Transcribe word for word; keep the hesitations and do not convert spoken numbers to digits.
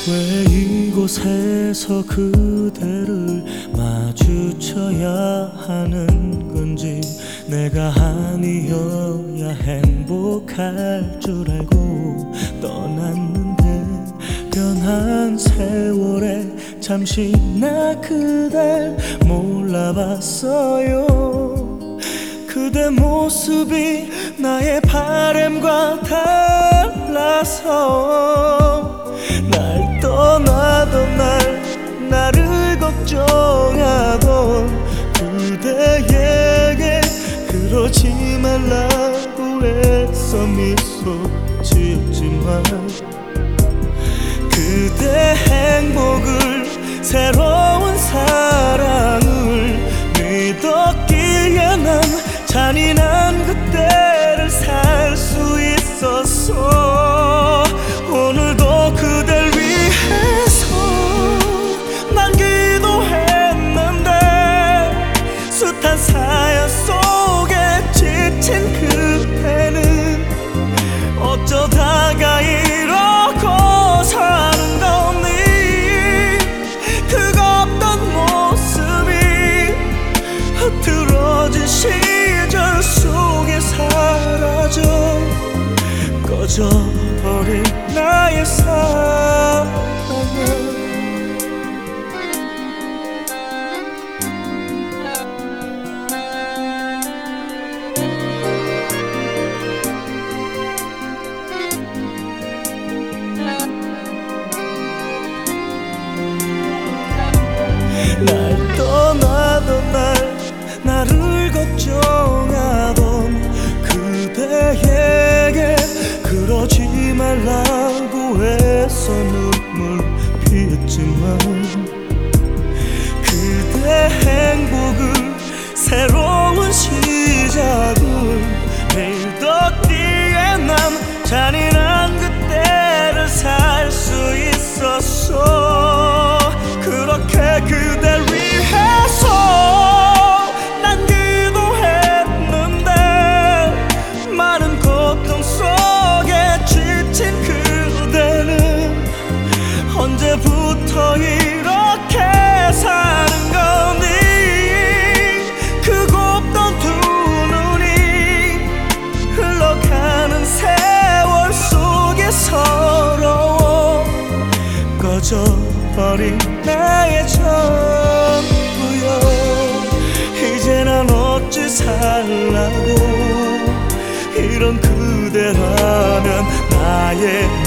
왜 이곳에서 그대를 마주쳐야 하는 건지, 내가 아니어야 행복할 줄 알고 떠났는데, 변한 세월에 잠시 나 그댈 몰라봤어요. 그대 모습이 나의 바램과 달라서, 날 떠나던 날 나를 걱정하던 그대에게 그러지 말라고 애써 미소 지었지만, 그대 행복을 새로운 사랑을 믿었기에 난 잔인한 그때를 살 수 있었어. 오늘도 그댈 위해서 난 기도했는데, 숱한 사연 속에 지친 그대는 어쩌다가 이러고 사는 거니. 그겁던 모습이 흐트러진 시절 속에 사라져 꺼져버린 나의 사랑은 날 떠나던 날 나를 걱정하던 그대에게 그러지 말라고 애써 눈물 피했지만, 그대 행복을 새로운 시작을 믿었기에 난 잔인한 그때를 살 수 있었어. 그렇게 그댈 위해서 난 기도했는데, 많은 고통 속에 지친 그대는 언제부터 이렇게 사는 거니. 그 곱던 두 눈이 흘러가는 세월 속에 서러워 꺼져버린 나의 전부여. 이제 난 어찌 살라고, 이런 그대라면 나의